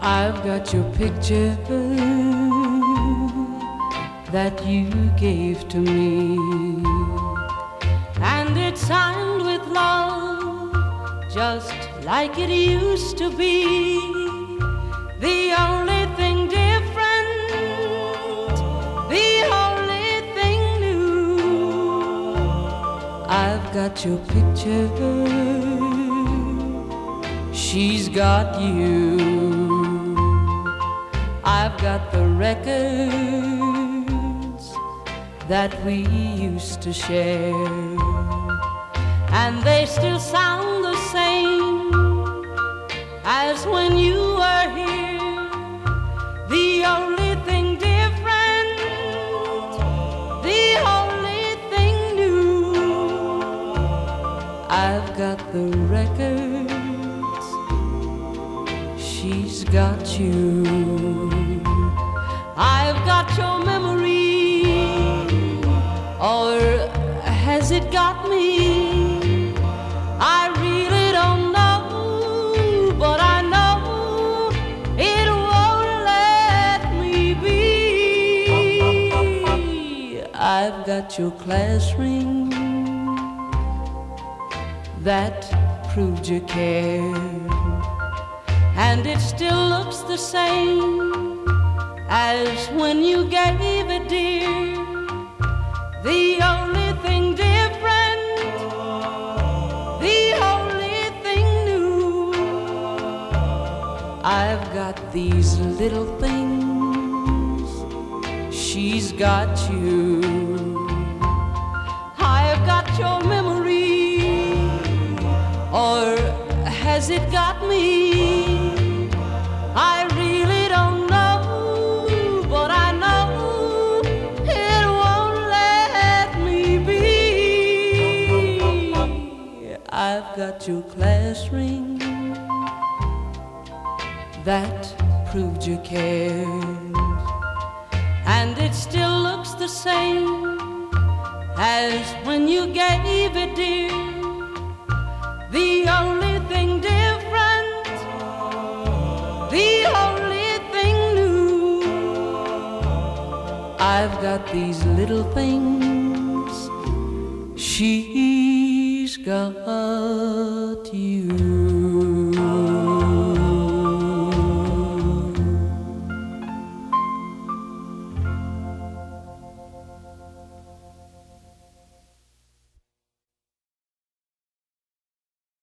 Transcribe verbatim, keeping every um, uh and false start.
I've got your picture that you gave to me, and it's signed with love, just like it used to be. The only thing different, the only thing new, I've got your picture, she's got you. I've got the records that we used to share, and they still sound the same as when you were here. The only thing different, the only thing new, I've got the records, she's got you. I've got your memory, or has it got me? I really don't know, but I know it won't let me be. I've got your class ring that proved you cared, and it still looks the same as when you gave it, dear. The only thing different, the only thing new, I've got these little things, she's got you. I've got your memory, or has it got me? I really don't know, but I know it won't let me be. I've got your class ring that proved you cared, and it still looks the same as when you gave it, dear. The only thing different, the only thing new, I've got these little things, she's got you.